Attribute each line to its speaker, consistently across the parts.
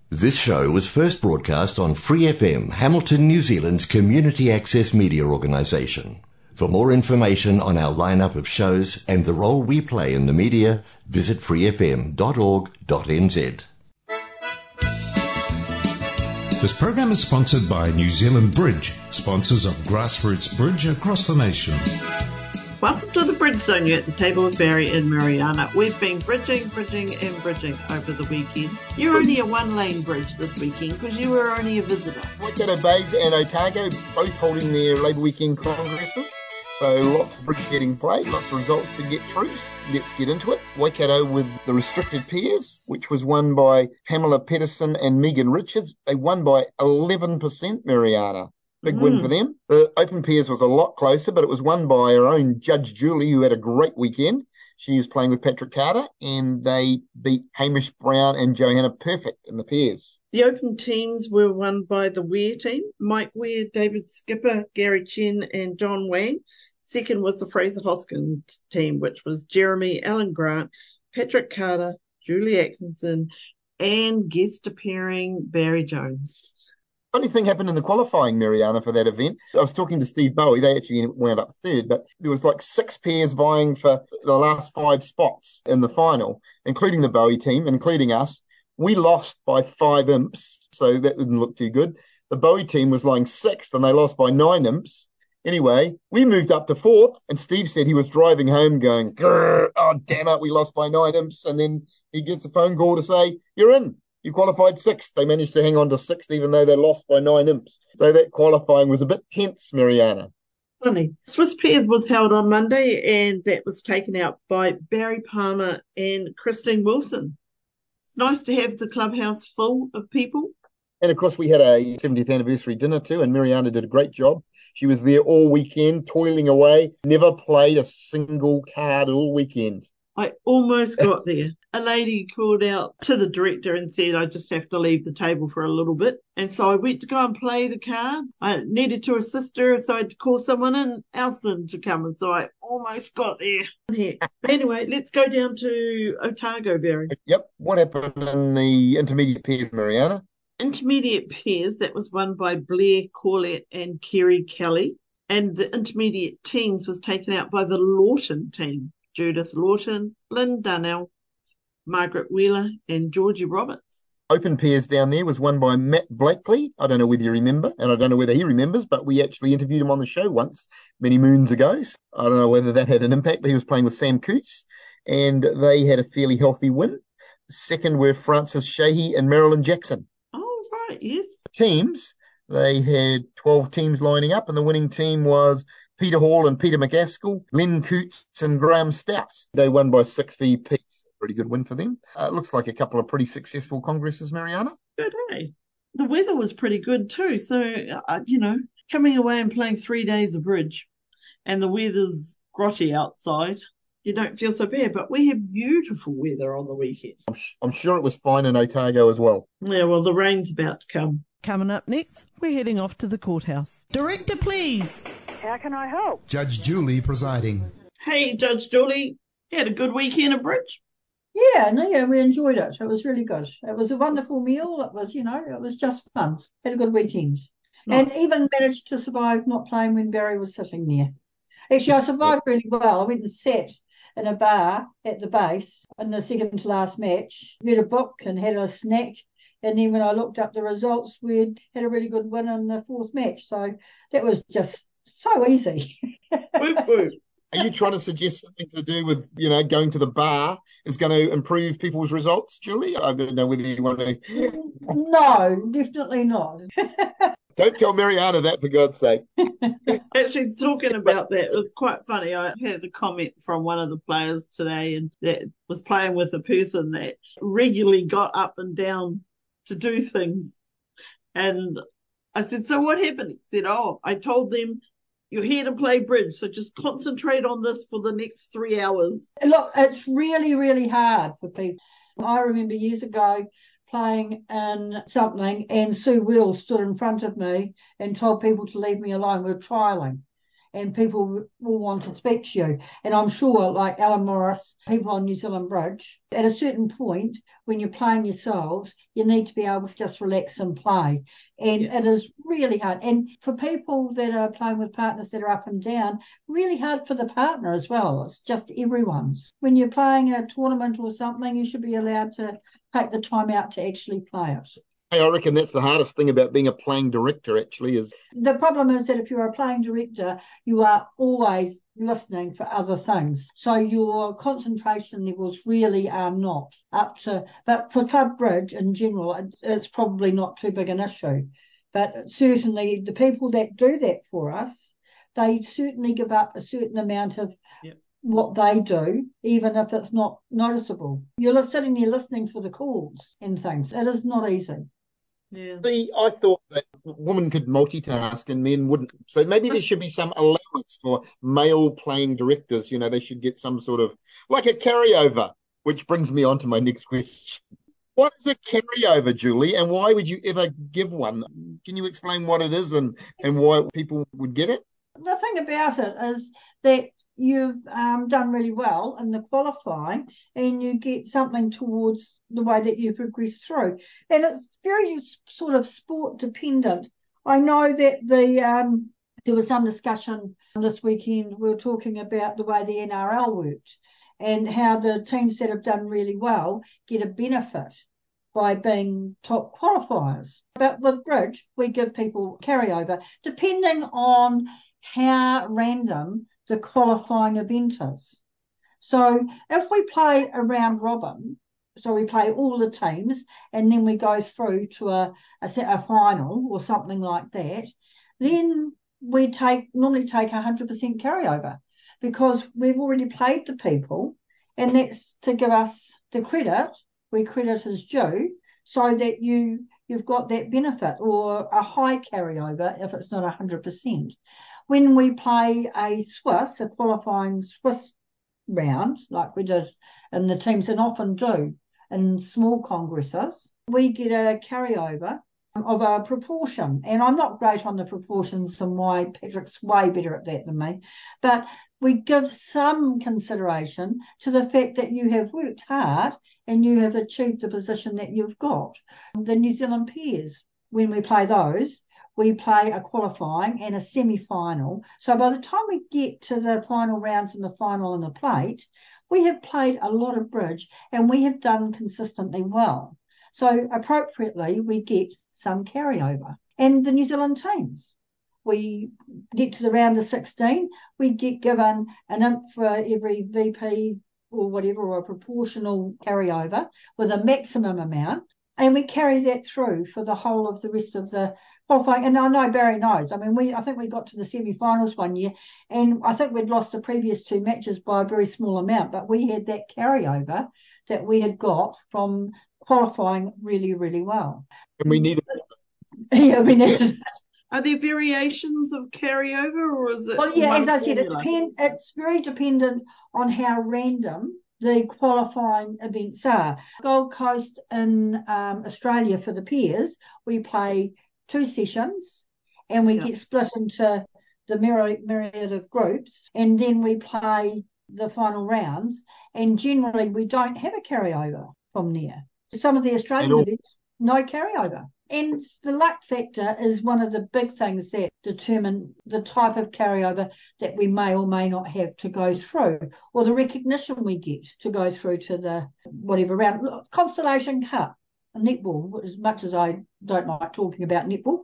Speaker 1: This show was first broadcast on Free FM, Hamilton, New Zealand's community access media organisation. For more information on our lineup of shows and the role we play in the media, visit freefm.org.nz.
Speaker 2: This program is sponsored by New Zealand Bridge, sponsors of grassroots bridge across the nation.
Speaker 3: Welcome to the Bridge Zone. You're at the table with Barry and Mariana. We've been bridging over the weekend. You're only a one-lane bridge this weekend because you were only a visitor.
Speaker 4: Waikato Bays and Otago both holding their Labour Weekend congresses. So lots of bridge getting played, lots of results to get through. Let's get into it. Waikato with the restricted pairs, which was won by Pamela Pedersen and Megan Richards. They won by 11%, Mariana. Big win for them. The open pairs was a lot closer, but it was won by our own Judge Julie, who had a great weekend. She was playing with Patrick Carter, and they beat Hamish Brown and Johanna Perfect in the pairs.
Speaker 3: The open teams were won by the Weir team, Mike Weir, David Skipper, Gary Chen and John Wang. Second was the Fraser Hoskin team, which was Jeremy Allen Grant, Patrick Carter, Julie Atkinson, and guest appearing Barry Jones.
Speaker 4: Funny thing happened in the qualifying, Mariana, for that event. I was talking to Steve Bowie. They actually wound up third, but there was like 6 pairs vying for the last 5 spots in the final, including the Bowie team, including us. We lost by 5 imps, so that didn't look too good. The Bowie team was lying 6th, and they lost by 9 imps. Anyway, we moved up to 4th, and Steve said he was driving home going, oh, damn it, we lost by 9 imps. And then he gets a phone call to say, you're in. You qualified 6th. They managed to hang on to 6th, even though they lost by 9 imps. So that qualifying was a bit tense, Mariana.
Speaker 3: Funny. Swiss Pairs was held on Monday, and that was taken out by Barry Palmer and Christine Wilson. It's nice to have the clubhouse full of people.
Speaker 4: And, of course, we had a 70th anniversary dinner too, and Mariana did a great job. She was there all weekend, toiling away, never played a single card all weekend.
Speaker 3: I almost got there. A lady called out to the director and said, I just have to leave the table for a little bit. And so I went to go and play the cards. I needed to assist her, so I had to call someone in, Alison, to come. And so I almost got there. But anyway, let's go down to Otago, Barry.
Speaker 4: Yep. What happened in the intermediate pairs, Mariana?
Speaker 3: Intermediate pairs, that was won by Blair Corlett and Kerry Kelly. And the intermediate teams was taken out by the Lawton team. Judith Lawton, Lynn Dunnell, Margaret Wheeler and Georgie Roberts.
Speaker 4: Open pairs down there was won by Matt Blackley. I don't know whether you remember, and I don't know whether he remembers, but we actually interviewed him on the show once, many moons ago. I don't know whether that had an impact, but he was playing with Sam Coots, and they had a fairly healthy win. Second were Francis Sheehy and Marilyn Jackson.
Speaker 3: Oh, right, yes.
Speaker 4: Teams, they had 12 teams lining up, and the winning team was Peter Hall and Peter McAskill, Len Coots and Graham Stout. They won by 6 VP. Pretty good win for them. It looks like a couple of pretty successful congresses, Mariana.
Speaker 3: Good, eh? The weather was pretty good too. So, coming away and playing 3 days of bridge and the weather's grotty outside, you don't feel so bad. But we have beautiful weather on the weekend.
Speaker 4: I'm sure it was fine in Otago as well.
Speaker 3: Yeah, well, the rain's about to come.
Speaker 5: Coming up next, we're heading off to the courthouse. Director, please.
Speaker 6: How can I help?
Speaker 7: Judge Julie presiding.
Speaker 3: Hey, Judge Julie, you had a good weekend of bridge?
Speaker 6: Yeah, we enjoyed it. It was really good. It was a wonderful meal. It was, it was just fun. Had a good weekend. Nice. And even managed to survive not playing when Barry was sitting there. Actually, I survived really well. I went and sat in a bar at the base in the second to last match, read a book and had a snack. And then when I looked up the results, we'd had a really good win in the 4th match. So that was just so easy.
Speaker 4: Are you trying to suggest something to do with, going to the bar is going to improve people's results, Julie? I don't know whether you want to...
Speaker 6: No, definitely not.
Speaker 4: Don't tell Mariana that, for God's sake.
Speaker 3: Actually, talking about that, it was quite funny. I had a comment from one of the players today and that was playing with a person that regularly got up and down to do things. And I said, so what happened? He said, I told them, you're here to play bridge, so just concentrate on this for the next 3 hours.
Speaker 6: Look, it's really, really hard for people. I remember years ago playing in something and Sue Will stood in front of me and told people to leave me alone. We were trialling. and people will want to speak to you. And I'm sure, like Alan Morris, people on New Zealand Bridge, at a certain point, when you're playing yourselves, you need to be able to just relax and play. And it is really hard. And for people that are playing with partners that are up and down, really hard for the partner as well. It's just everyone's. When you're playing a tournament or something, you should be allowed to take the time out to actually play it.
Speaker 4: Hey, I reckon that's the hardest thing about being a playing director, actually, is
Speaker 6: the problem is that if you're a playing director, you are always listening for other things. So your concentration levels really are not up to, but for club bridge in general, it's probably not too big an issue. But certainly the people that do that for us, they certainly give up a certain amount of what they do, even if it's not noticeable. You're sitting there listening for the calls and things. It is not easy.
Speaker 3: Yeah.
Speaker 4: See, I thought that women could multitask and men wouldn't. So maybe there should be some allowance for male playing directors. You know, they should get some sort of, like a carryover, which brings me on to my next question. What is a carryover, Julie, and why would you ever give one? Can you explain what it is and why people would get it?
Speaker 6: The thing about it is that you've done really well in the qualifying and you get something towards the way that you progress through. And it's very sort of sport dependent. I know that there was some discussion this weekend. We were talking about the way the NRL worked and how the teams that have done really well get a benefit by being top qualifiers. But with bridge, we give people carryover depending on how random the qualifying event is. So if we play a round robin, so we play all the teams and then we go through to a final or something like that, then we normally take 100% carryover because we've already played the people, and that's to give us the credit where credit is due, so that you've got that benefit, or a high carryover if it's not 100%. When we play a qualifying Swiss round, like we did in the teams and often do in small congresses, we get a carryover of a proportion. And I'm not great on the proportions, and why Patrick's way better at that than me, but we give some consideration to the fact that you have worked hard and you have achieved the position that you've got. The New Zealand pairs, when we play those, we play a qualifying and a semi-final. So by the time we get to the final rounds and the final and the plate, we have played a lot of bridge and we have done consistently well. So appropriately, we get some carryover. And the New Zealand teams, we get to the round of 16, we get given an imp for every VP or whatever, or a proportional carryover with a maximum amount. And we carry that through for the whole of the rest of the qualifying. And I know Barry knows. I mean, I think we got to the semi-finals one year, and I think we'd lost the previous two matches by a very small amount, but we had that carryover that we had got from qualifying really, really well.
Speaker 4: And we needed it.
Speaker 6: Yeah, we needed it.
Speaker 3: Are there variations of carryover, or is it?
Speaker 6: Well, yeah, as I said,
Speaker 3: formula?
Speaker 6: it's very dependent on how random the qualifying events are. Gold Coast in Australia for the pairs, we play 2 sessions and we get split into the myriad of groups, and then we play the final rounds, and generally we don't have a carryover from there. Some of the Australian events, no carryover. And the luck factor is one of the big things that determine the type of carryover that we may or may not have to go through, or the recognition we get to go through to the whatever round. Constellation Cup, netball, as much as I don't like talking about netball,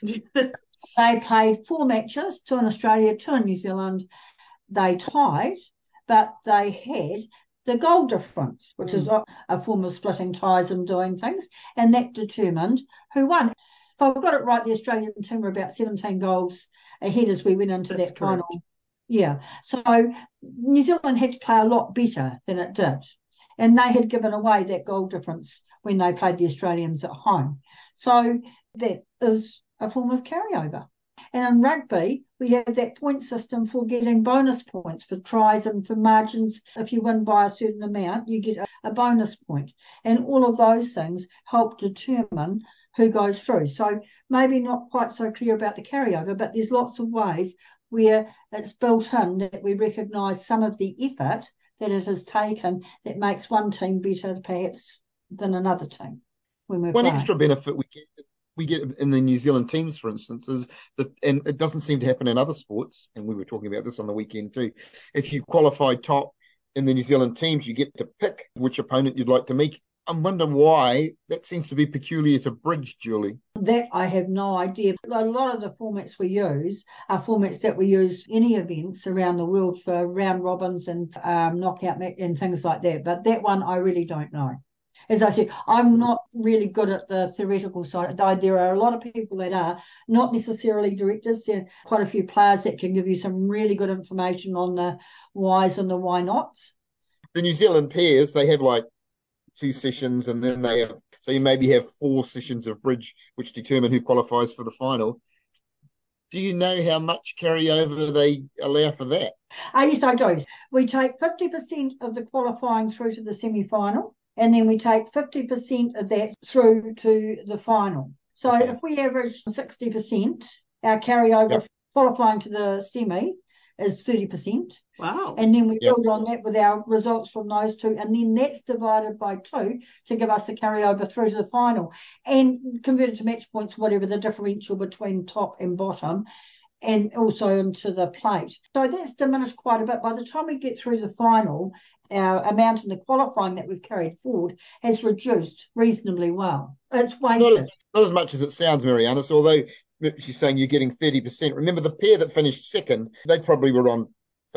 Speaker 6: they played 4 matches, 2 in Australia, 2 in New Zealand. They tied, but they had the goal difference, which is a form of splitting ties and doing things, and that determined who won. If I've got it right, the Australian team were about 17 goals ahead as we went into that final. Yeah, so New Zealand had to play a lot better than it did, and they had given away that goal difference when they played the Australians at home. So that is a form of carryover. And in rugby, we have that point system for getting bonus points for tries and for margins. If you win by a certain amount, you get a bonus point. And all of those things help determine who goes through. So maybe not quite so clear about the carryover, but there's lots of ways where it's built in that we recognise some of the effort that it has taken that makes one team better perhaps than another team when we're
Speaker 4: One
Speaker 6: playing.
Speaker 4: extra benefit we get in the New Zealand teams, for instance, is that, and it doesn't seem to happen in other sports, and we were talking about this on the weekend too. If you qualify top in the New Zealand teams, you get to pick which opponent you'd like to meet. I wonder why that seems to be peculiar to bridge, Julie.
Speaker 6: That I have no idea. A lot of the formats we use are formats that we use any events around the world for round robins and knockout and things like that. But that one I really don't know. As I said, I'm not really good at the theoretical side. There are a lot of people that are, not necessarily directors. There are quite a few players that can give you some really good information on the whys and the why nots.
Speaker 4: The New Zealand pairs, they have like 2 sessions, and then so you maybe have 4 sessions of bridge, which determine who qualifies for the final. Do you know how much carryover they allow for that?
Speaker 6: Yes, I do. We take 50% of the qualifying through to the semi-final, and then we take 50% of that through to the final. So if we average 60%, our carryover qualifying to the semi is 30%.
Speaker 3: Wow.
Speaker 6: And then we build on that with our results from those 2, and then that's divided by 2 to give us the carryover through to the final, and converted to match points, whatever the differential between top and bottom, and also into the plate. So that's diminished quite a bit. By the time we get through the final, our amount in the qualifying that we've carried forward has reduced reasonably well. It's weighted.
Speaker 4: Not as much as it sounds, Mariana. So although she's saying you're getting 30%, remember the pair that finished second, they probably were on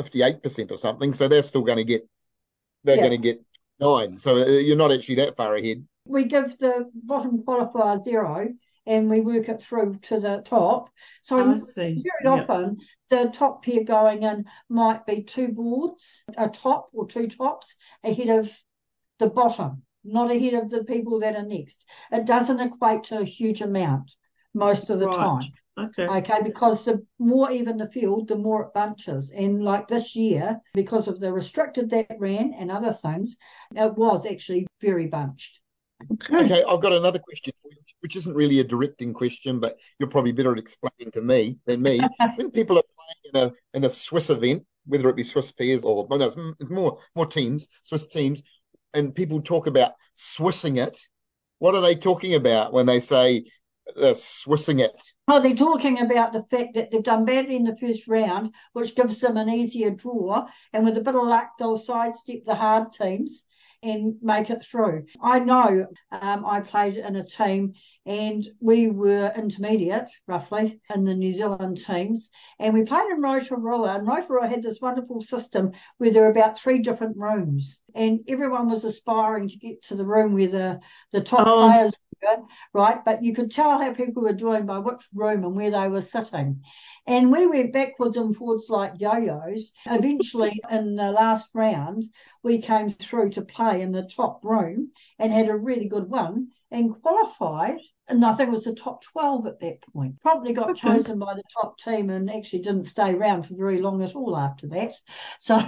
Speaker 4: 58% or something, so they're still going to get going to get 9. So you're not actually that far ahead.
Speaker 6: We give the bottom qualifier 0, and we work it through to the top. So very often the top pair going in might be 2 boards, a top or 2 tops ahead of the bottom, not ahead of the people that are next. It doesn't equate to a huge amount most of the time. Okay, because the more even the field, the more it bunches. And like this year, because of the restricted that ran and other things, it was actually very bunched.
Speaker 4: Okay, I've got another question for you, which isn't really a directing question, but you're probably better at explaining to me than me. When people are playing in a Swiss event, whether it be Swiss pairs or it's more teams, Swiss teams, and people talk about Swissing it, what are they talking about when they say they're Swissing it?
Speaker 6: Oh, they're talking about the fact that they've done badly in the first round, which gives them an easier draw, and with a bit of luck, they'll sidestep the hard teams and make it through. I know I played in a team and we were intermediate, roughly, in the New Zealand teams, and we played in Rotorua, and Rotorua had this wonderful system where there were about 3 different rooms, and everyone was aspiring to get to the room where the top players were, right? But you could tell how people were doing by which room and where they were sitting. And we went backwards and forwards like yo-yos. Eventually, in the last round, we came through to play in the top room and had a really good one and qualified. And I think it was the top 12 at that point. Probably got chosen by the top team and actually didn't stay around for very long at all after that. So,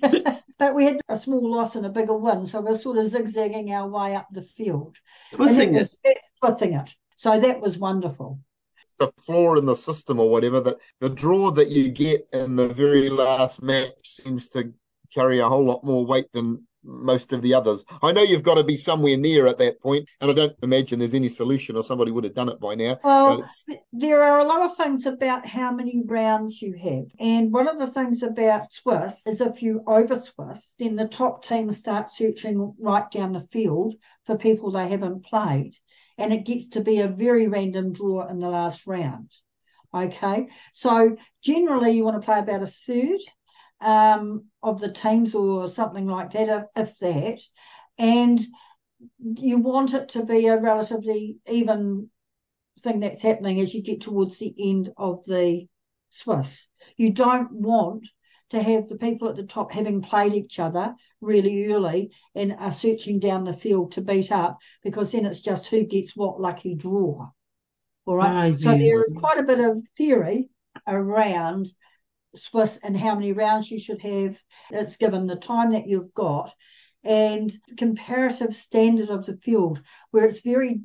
Speaker 6: but we had a small loss and a bigger win. So we're sort of zigzagging our way up the field.
Speaker 3: Swissing
Speaker 6: it. So that was wonderful.
Speaker 4: The flaw in the system or whatever, that the draw that you get in the very last match seems to carry a whole lot more weight than most of the others. I know you've got to be somewhere near at that point, and I don't imagine there's any solution or somebody would have done it by now.
Speaker 6: Well, there are a lot of things about how many rounds you have. And one of the things about Swiss is if you over Swiss, then the top team start searching right down the field for people they haven't played. And it gets to be a very random draw in the last round. Okay, so generally you want to play about a third of the teams or something like that, if that, and you want it to be a relatively even thing that's happening as you get towards the end of the Swiss. You don't want to have the people at the top having played each other really early and are searching down the field to beat up, because then it's just who gets what lucky draw. All right. So there is quite a bit of theory around Swiss and how many rounds you should have. It's given the time that you've got and the comparative standard of the field, where it's very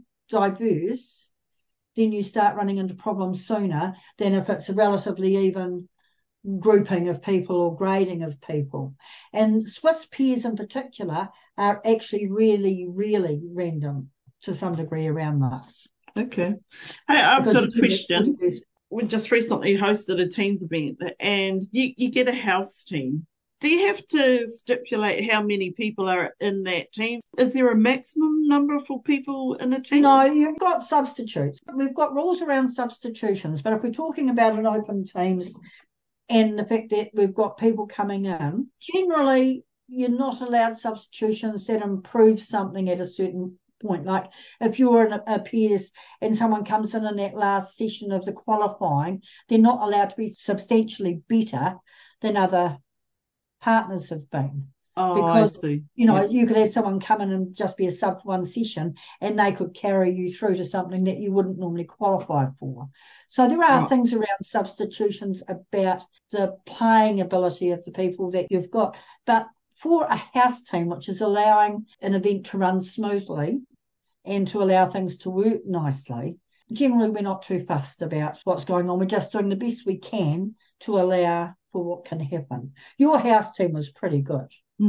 Speaker 6: diverse. Then you start running into problems sooner than if it's a relatively even grouping of people or grading of people. And Swiss peers in particular are actually really, really random to some degree around this.
Speaker 3: Okay. Hey, I've
Speaker 6: Because
Speaker 3: got
Speaker 6: you
Speaker 3: a
Speaker 6: do
Speaker 3: question.
Speaker 6: get-
Speaker 3: We just recently hosted a teams event and you get a house team. Do you have to stipulate how many people are in that team? Is there a maximum number for people in a team?
Speaker 6: No, you've got substitutes. We've got rules around substitutions, but if we're talking about an open teams and the fact that we've got people coming in, generally you're not allowed substitutions that improve something at a certain point. Like if you're in a peers and someone comes in that last session of the qualifying, they're not allowed to be substantially better than other partners have been.
Speaker 3: Oh,
Speaker 6: Because,
Speaker 3: I see.
Speaker 6: you could have someone come in and just be a sub one session and they could carry you through to something that you wouldn't normally qualify for. So there are things around substitutions about the playing ability of the people that you've got. But for a house team, which is allowing an event to run smoothly and to allow things to work nicely, generally we're not too fussed about what's going on. We're just doing the best we can to allow for what can happen. Your house team was pretty good.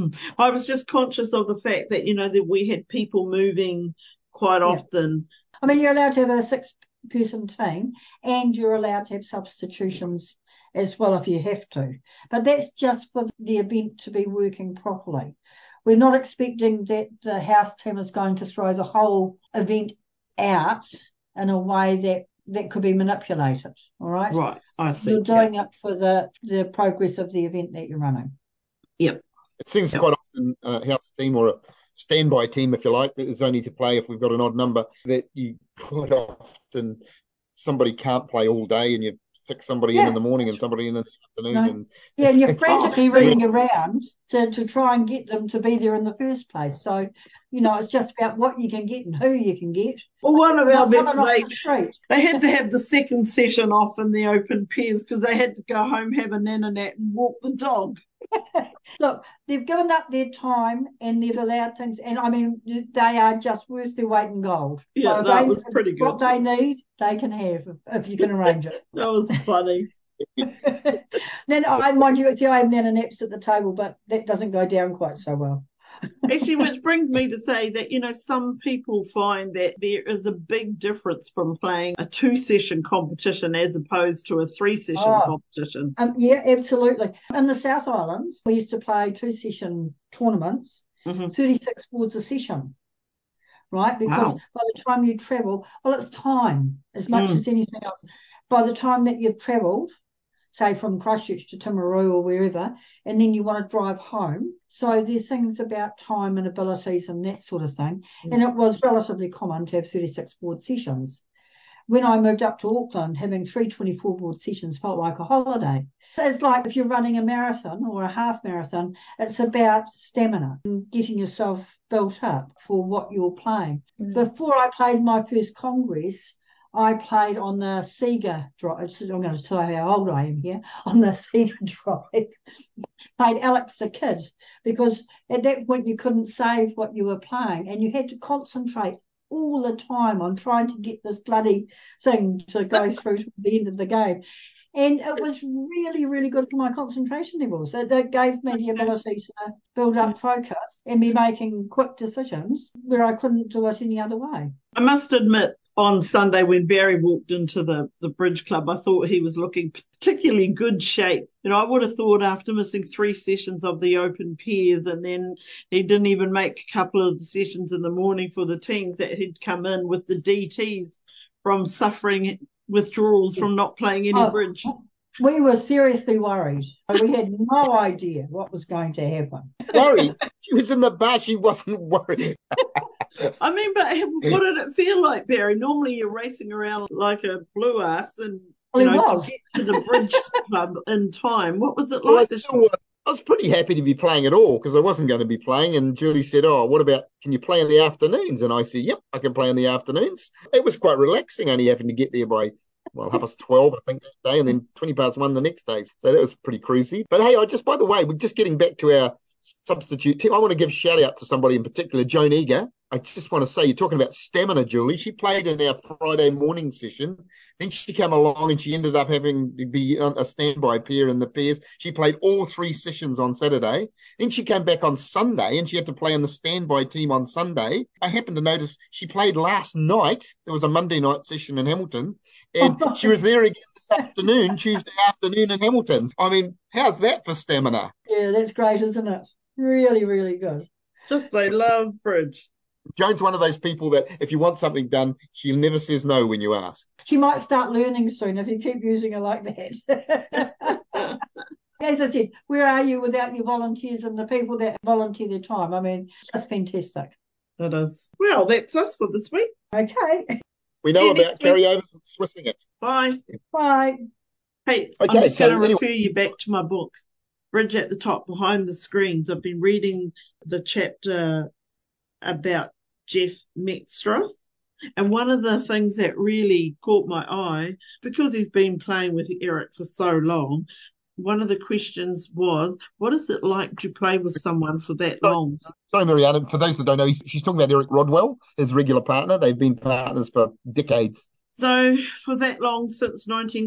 Speaker 3: I was just conscious of the fact that, that we had people moving quite often.
Speaker 6: I mean, you're allowed to have a 6-person team and you're allowed to have substitutions as well if you have to. But that's just for the event to be working properly. We're not expecting that the house team is going to throw the whole event out in a way that could be manipulated, all right?
Speaker 3: Right, I see.
Speaker 6: You're doing it for the progress of the event that you're running.
Speaker 3: Yep.
Speaker 4: It seems quite often a house team or a standby team, if you like, that is only to play if we've got an odd number, that you quite often somebody can't play all day and you stick somebody in the morning and somebody in the afternoon.
Speaker 6: No. And you're frantically ringing around to try and get them to be there in the first place. So, it's just about what you can get and who you can get.
Speaker 3: Well, one of our they had to have the second session off in the open pairs because they had to go home, have a nanny-nat and walk the dog.
Speaker 6: Look, they've given up their time and they've allowed things, and I mean, they are just worth their weight in gold.
Speaker 3: Yeah,
Speaker 6: so
Speaker 3: that was pretty good.
Speaker 6: What they need, they can have if you can arrange it.
Speaker 3: That was funny.
Speaker 6: Then mind you, I have nanny-naps at the table, but that doesn't go down quite so well.
Speaker 3: Actually, which brings me to say that, some people find that there is a big difference from playing a 2-session competition as opposed to a 3-session competition.
Speaker 6: Yeah, absolutely. In the South Island, we used to play 2-session tournaments, 36 boards a session, right? Because by the time you travel, it's time as much as anything else. By the time that you've travelled, say from Christchurch to Timaru or wherever, and then you want to drive home. So there's things about time and abilities and that sort of thing. And it was relatively common to have 36 board sessions. When I moved up to Auckland, having 3 24-board sessions felt like a holiday. It's like if you're running a marathon or a half marathon, it's about stamina and getting yourself built up for what you're playing. Before I played my first Congress, I played on the Sega drive. I'm going to tell you how old I am here. On the Sega drive, played Alex the Kid, because at that point you couldn't save what you were playing, and you had to concentrate all the time on trying to get this bloody thing to go through to the end of the game. And it was really, really good for my concentration levels. It gave me the ability to build up focus and be making quick decisions where I couldn't do it any other way.
Speaker 3: I must admit, on Sunday when Barry walked into the Bridge Club, I thought he was looking particularly good shape. I would have thought after missing 3 sessions of the open pairs, and then he didn't even make a couple of the sessions in the morning for the teams, that he'd come in with the DTs from suffering withdrawals from not playing any bridge.
Speaker 6: We were seriously worried. We had no idea what was going to happen.
Speaker 4: Worried? She was in the bar. She wasn't worried.
Speaker 3: I mean, but what did it feel like, Barry? Normally you're racing around like a blue ass and to get to the Bridge Club in time. What was it like?
Speaker 4: I was pretty happy to be playing at all because I wasn't going to be playing. And Julie said, what about, can you play in the afternoons? And I said, yep, I can play in the afternoons. It was quite relaxing, only having to get there by 12:30, I think, that day, and then 1:20 the next day. So that was pretty cruisy. But hey, by the way, we're just getting back to our substitute team. I want to give a shout out to somebody in particular, Joan Eager. I just want to say, you're talking about stamina, Julie. She played in our Friday morning session. Then she came along and she ended up having to be a standby pair in the pairs. She played all 3 sessions on Saturday. Then she came back on Sunday and she had to play in the standby team on Sunday. I happened to notice she played last night. There was a Monday night session in Hamilton. And she was there again this afternoon, Tuesday afternoon in Hamilton. I mean, how's that for stamina?
Speaker 6: Yeah, that's great, isn't it? Really, really good.
Speaker 3: Just they love bridge.
Speaker 4: Joan's one of those people that if you want something done, she never says no when you ask.
Speaker 6: She might start learning soon if you keep using her like that. As I said, where are you without your volunteers and the people that volunteer their time? I mean, just fantastic.
Speaker 3: It is. Well, that's us for this week.
Speaker 6: Okay.
Speaker 4: We know about carryovers and Swissing it.
Speaker 3: Bye.
Speaker 6: Bye.
Speaker 3: Hey,
Speaker 4: Okay,
Speaker 3: I'm just going to
Speaker 4: anyway.
Speaker 3: refer you back to my book, Bridge at the Top, Behind the Screens. I've been reading the chapter about Jeff Meckstroth. And one of the things that really caught my eye, because he's been playing with Eric for so long, one of the questions was, what is it like to play with someone for that long?
Speaker 4: Sorry, Marianne. For those that don't know, she's talking about Eric Rodwell, his regular partner. They've been partners for decades.
Speaker 3: So for that long, since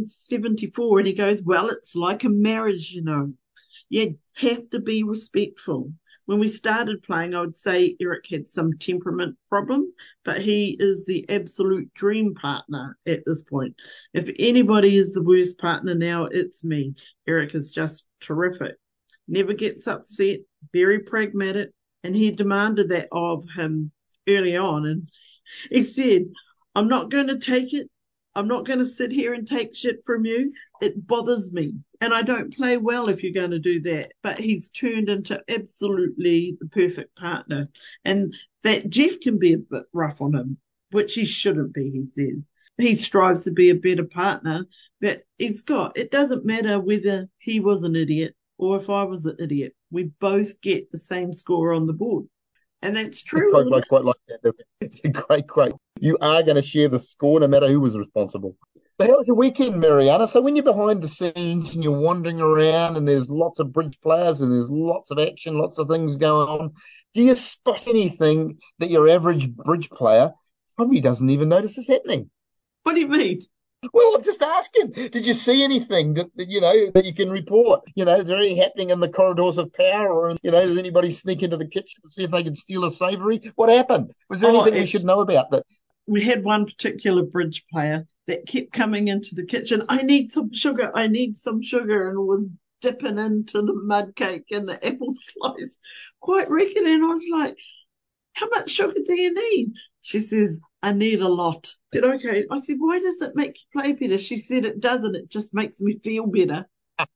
Speaker 3: 1974, and he goes, well, it's like a marriage, you know. You have to be respectful. When we started playing, I would say Eric had some temperament problems, but he is the absolute dream partner at this point. If anybody is the worst partner now, it's me. Eric is just terrific. Never gets upset, very pragmatic, and he demanded that of him early on. And he said, I'm not going to take it. I'm not going to sit here and take shit from you. It bothers me. And I don't play well if you're going to do that. But he's turned into absolutely the perfect partner. And that Jeff can be a bit rough on him, which he shouldn't be, he says. He strives to be a better partner, but it doesn't matter whether he was an idiot or if I was an idiot. We both get the same score on the board. And that's true.
Speaker 4: I quite like that. It's a great quote. You are going to share the score no matter who was responsible. So how was your weekend, Mariana? So when you're behind the scenes and you're wandering around and there's lots of bridge players and there's lots of action, lots of things going on, do you spot anything that your average bridge player probably doesn't even notice is happening?
Speaker 3: What do you mean?
Speaker 4: Well, I'm just asking. Did you see anything that that you can report? Is there anything happening in the corridors of power, or does anybody sneak into the kitchen and see if they can steal a savoury? What happened? Was there anything we should know about that?
Speaker 3: We had one particular bridge player that kept coming into the kitchen. I need some sugar. I need some sugar, and was dipping into the mud cake and the apple slice quite regularly. And I was like, how much sugar do you need? She says, I need a lot. I said, okay. I said, why does it make you play better? She said, it doesn't. It just makes me feel better.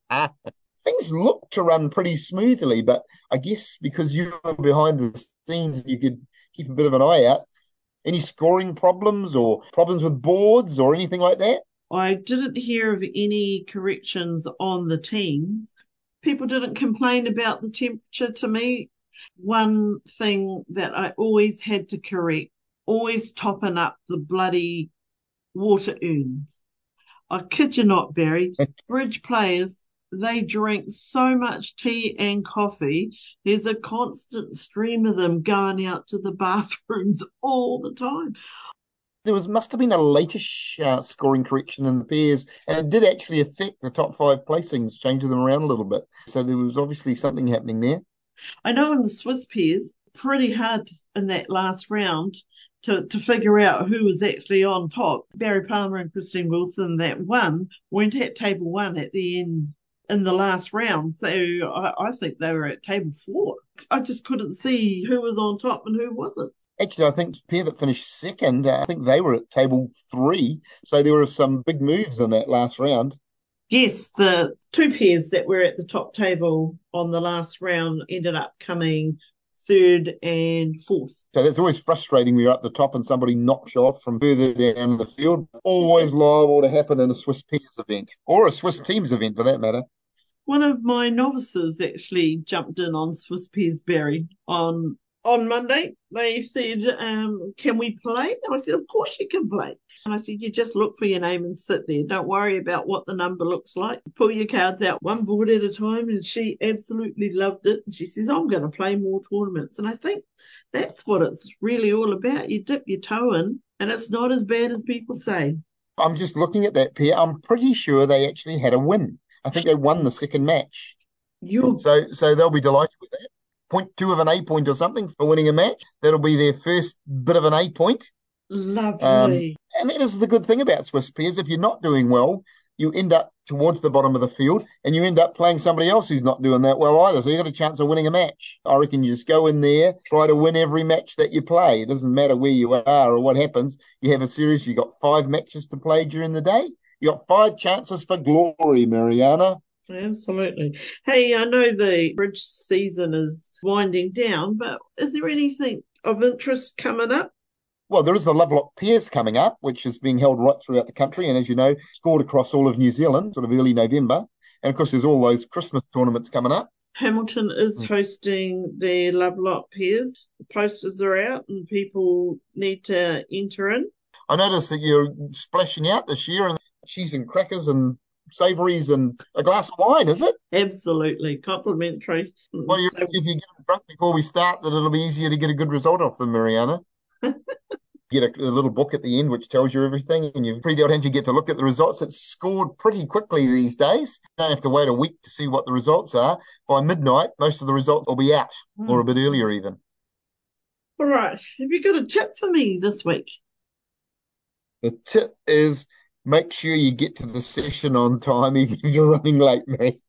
Speaker 4: Things look to run pretty smoothly, but I guess because you were behind the scenes, you could keep a bit of an eye out. Any scoring problems or problems with boards or anything like that?
Speaker 3: I didn't hear of any corrections on the teams. People didn't complain about the temperature to me. One thing that I always had to correct, always topping up the bloody water urns. I kid you not, Barry. Bridge players, they drink so much tea and coffee. There's a constant stream of them going out to the bathrooms all the time.
Speaker 4: There must have been a latest scoring correction in the pairs, and it did actually affect the top 5 placings, changing them around a little bit. So there was obviously something happening there.
Speaker 3: I know in the Swiss pairs, pretty hard in that last round to figure out who was actually on top. Barry Palmer and Christine Wilson that won went at table 1 at the end in the last round. So I think they were at table 4. I just couldn't see who was on top and who wasn't.
Speaker 4: Actually, I think the pair that finished second, I think they were at table 3. So there were some big moves in that last round.
Speaker 3: Yes, the 2 pairs that were at the top table on the last round ended up coming 3rd and 4th.
Speaker 4: So that's always frustrating when you're at the top and somebody knocks you off from further down the field. Always liable to happen in a Swiss pairs event, or a Swiss teams event for that matter.
Speaker 3: One of my novices actually jumped in on Swiss pairs, Barry, on on Monday, they said, can we play? And I said, of course you can play. And I said, you just look for your name and sit there. Don't worry about what the number looks like. Pull your cards out one board at a time. And she absolutely loved it. And she says, I'm going to play more tournaments. And I think that's what it's really all about. You dip your toe in, and it's not as bad as people say.
Speaker 4: I'm just looking at that pair. I'm pretty sure they actually had a win. I think they won the second match. So they'll be delighted with that. 0.2 of an A point or something for winning a match. That'll be their first bit of an A point.
Speaker 3: Lovely.
Speaker 4: And that is the good thing about Swiss pairs. If you're not doing well, you end up towards the bottom of the field and you end up playing somebody else who's not doing that well either. So you've got a chance of winning a match. I reckon you just go in there, try to win every match that you play. It doesn't matter where you are or what happens. You have a series, you've got 5 matches to play during the day. You've got 5 chances for glory, Mariana.
Speaker 3: Absolutely. Hey, I know the bridge season is winding down, but is there anything of interest coming up?
Speaker 4: Well, there is the Lovelock Pairs coming up, which is being held right throughout the country. And as you know, scored across all of New Zealand, sort of early November. And of course, there's all those Christmas tournaments coming up.
Speaker 3: Hamilton is hosting their Lovelock Pairs. The posters are out and people need to enter in.
Speaker 4: I noticed that you're splashing out this year and cheese and crackers and savouries and a glass of wine, is it?
Speaker 3: Absolutely. Complimentary.
Speaker 4: Well, if you get them drunk before we start, that it'll be easier to get a good result off them, Mariana. Get a little book at the end which tells you everything, and you've pretty you get to look at the results. It's scored pretty quickly these days. You don't have to wait a week to see what the results are. By midnight, most of the results will be out, or a bit earlier even.
Speaker 3: All right. Have you got a tip for me this week?
Speaker 4: The tip is make sure you get to the session on time even if you're running late, mate.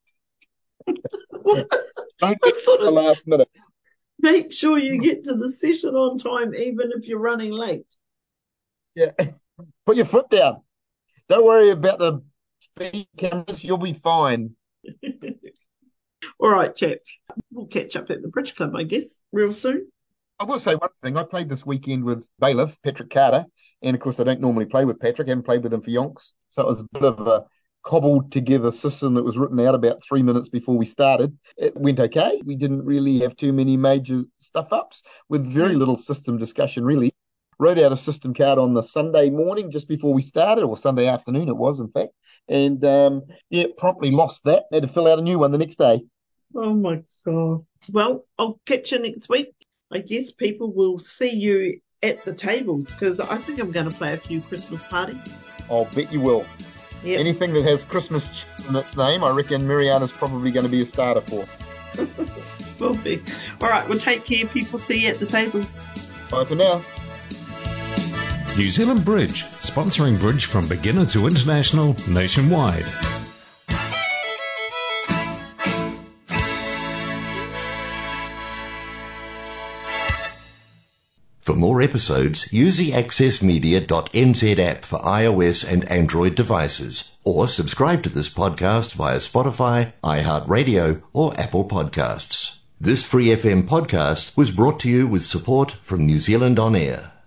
Speaker 4: Don't get to the last minute.
Speaker 3: Make sure you get to the session on time, even if you're running late.
Speaker 4: Yeah. Put your foot down. Don't worry about the speed cameras. You'll be fine.
Speaker 3: All right, chaps. We'll catch up at the Bridge Club, I guess, real soon.
Speaker 4: I will say one thing. I played this weekend with bailiff, Patrick Carter. And, of course, I don't normally play with Patrick. I haven't played with him for yonks. So it was a bit of a cobbled together system that was written out about 3 minutes before we started. It went okay. We didn't really have too many major stuff-ups with very little system discussion, really. Wrote out a system card on the Sunday morning just before we started, or Sunday afternoon it was, in fact. And, promptly lost that. Had to fill out a new one the next day.
Speaker 3: Oh, my God. Well, I'll catch you next week. I guess people will see you at the tables because I think I'm going to play a few Christmas parties.
Speaker 4: I'll bet you will. Yep. Anything that has Christmas in its name, I reckon Mariana's probably going to be a starter for.
Speaker 3: Will be. All right, well, take care, people. See you at the tables.
Speaker 4: Bye for now.
Speaker 2: New Zealand Bridge, sponsoring bridge from beginner to international nationwide.
Speaker 1: For more episodes, use the accessmedia.nz app for iOS and Android devices, or subscribe to this podcast via Spotify, iHeartRadio, or Apple Podcasts. This Free FM podcast was brought to you with support from New Zealand On Air.